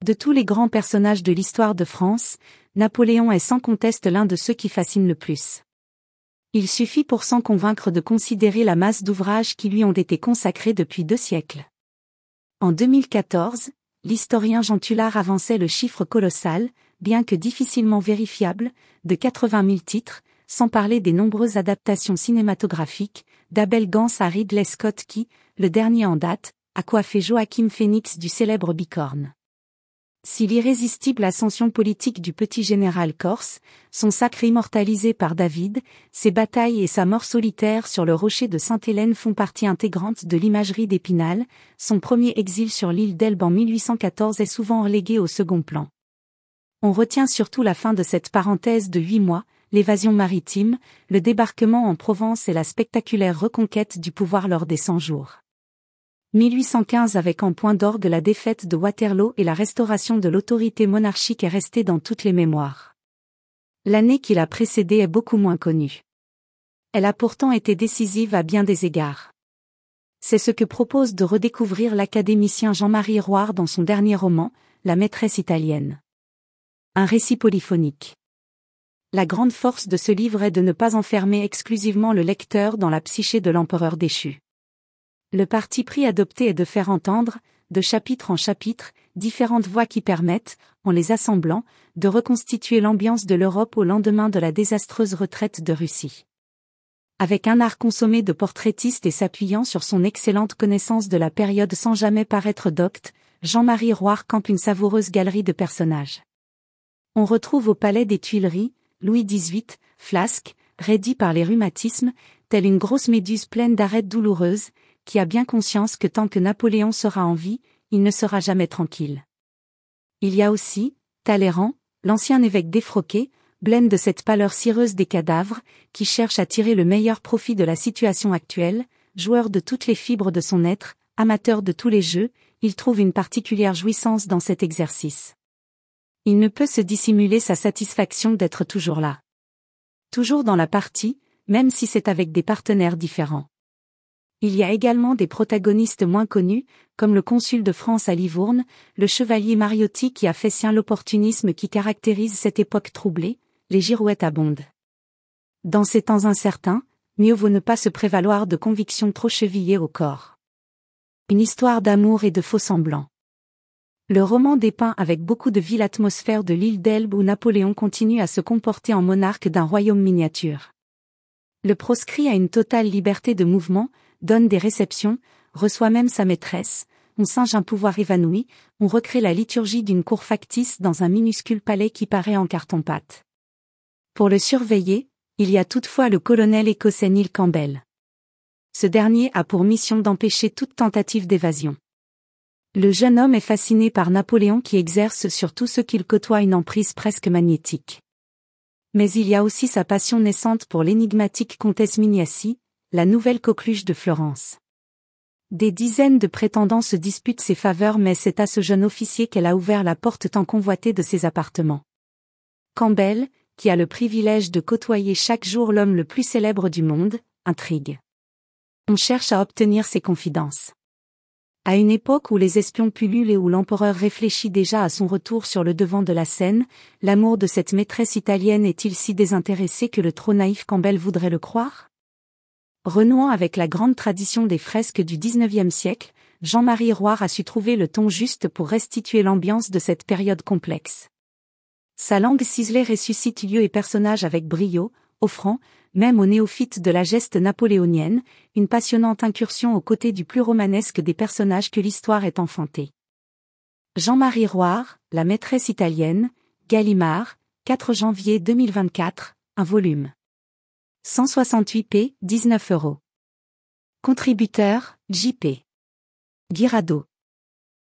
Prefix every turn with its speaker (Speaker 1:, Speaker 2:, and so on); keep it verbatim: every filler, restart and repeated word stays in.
Speaker 1: De tous les grands personnages de l'histoire de France, Napoléon est sans conteste l'un de ceux qui fascinent le plus. Il suffit pour s'en convaincre de considérer la masse d'ouvrages qui lui ont été consacrés depuis deux siècles. En deux mille quatorze, l'historien Jean Tullard avançait le chiffre colossal, bien que difficilement vérifiable, de quatre-vingt mille titres, sans parler des nombreuses adaptations cinématographiques, d'Abel Gance à Ridley Scott qui, le dernier en date, a coiffé Joachim Phoenix du célèbre Bicorne. Si l'irrésistible ascension politique du petit général corse, son sacre immortalisé par David, ses batailles et sa mort solitaire sur le rocher de Sainte-Hélène font partie intégrante de l'imagerie d'Épinal, son premier exil sur l'île d'Elbe en mille huit cent quatorze est souvent relégué au second plan. On retient surtout la fin de cette parenthèse de huit mois, l'évasion maritime, le débarquement en Provence et la spectaculaire reconquête du pouvoir lors des Cent-Jours. mille huit cent quinze avec en point d'orgue la défaite de Waterloo et la restauration de l'autorité monarchique est restée dans toutes les mémoires. L'année qui l'a précédée est beaucoup moins connue. Elle a pourtant été décisive à bien des égards. C'est ce que propose de redécouvrir l'académicien Jean-Marie Roire dans son dernier roman, La maîtresse italienne. Un récit polyphonique. La grande force de ce livre est de ne pas enfermer exclusivement le lecteur dans la psyché de l'empereur déchu. Le parti pris adopté est de faire entendre, de chapitre en chapitre, différentes voix qui permettent, en les assemblant, de reconstituer l'ambiance de l'Europe au lendemain de la désastreuse retraite de Russie. Avec un art consommé de portraitiste et s'appuyant sur son excellente connaissance de la période sans jamais paraître docte, Jean-Marie Roire campe une savoureuse galerie de personnages. On retrouve au palais des Tuileries, Louis dix-huit, Flasque, raidi par les rhumatismes, telle une grosse méduse pleine d'arêtes douloureuses, qui a bien conscience que tant que Napoléon sera en vie, il ne sera jamais tranquille. Il y a aussi, Talleyrand, l'ancien évêque défroqué, blême de cette pâleur cireuse des cadavres, qui cherche à tirer le meilleur profit de la situation actuelle, joueur de toutes les fibres de son être, amateur de tous les jeux, il trouve une particulière jouissance dans cet exercice. Il ne peut se dissimuler sa satisfaction d'être toujours là. Toujours dans la partie, même si c'est avec des partenaires différents. Il y a également des protagonistes moins connus, comme le consul de France à Livourne, le chevalier Mariotti qui a fait sien l'opportunisme qui caractérise cette époque troublée, les girouettes abondent. Dans ces temps incertains, mieux vaut ne pas se prévaloir de convictions trop chevillées au corps. Une histoire d'amour et de faux-semblants. Le roman dépeint avec beaucoup de vie l'atmosphère de l'île d'Elbe où Napoléon continue à se comporter en monarque d'un royaume miniature. Le proscrit a une totale liberté de mouvement, donne des réceptions, reçoit même sa maîtresse, on singe un pouvoir évanoui, on recrée la liturgie d'une cour factice dans un minuscule palais qui paraît en carton-pâte. Pour le surveiller, il y a toutefois le colonel écossais Neil Campbell. Ce dernier a pour mission d'empêcher toute tentative d'évasion. Le jeune homme est fasciné par Napoléon qui exerce sur tous ceux qu'il côtoie une emprise presque magnétique. Mais il y a aussi sa passion naissante pour l'énigmatique comtesse Mignassi, la nouvelle coqueluche de Florence. Des dizaines de prétendants se disputent ses faveurs mais c'est à ce jeune officier qu'elle a ouvert la porte tant convoitée de ses appartements. Campbell, qui a le privilège de côtoyer chaque jour l'homme le plus célèbre du monde, intrigue. On cherche à obtenir ses confidences. À une époque où les espions pullulent et où l'empereur réfléchit déjà à son retour sur le devant de la scène, l'amour de cette maîtresse italienne est-il si désintéressé que le trop naïf Campbell voudrait le croire ? Renouant avec la grande tradition des fresques du dix-neuvième siècle, Jean-Marie Roire a su trouver le ton juste pour restituer l'ambiance de cette période complexe. Sa langue ciselée ressuscite lieux et personnages avec brio, offrant, même aux néophytes de la geste napoléonienne, une passionnante incursion aux côtés du plus romanesque des personnages que l'histoire ait enfantés. Jean-Marie Roire, La maîtresse italienne, Gallimard, quatre janvier deux mille vingt-quatre, un volume. cent soixante-huit pages, dix-neuf euros. Contributeur, J P. Guirado.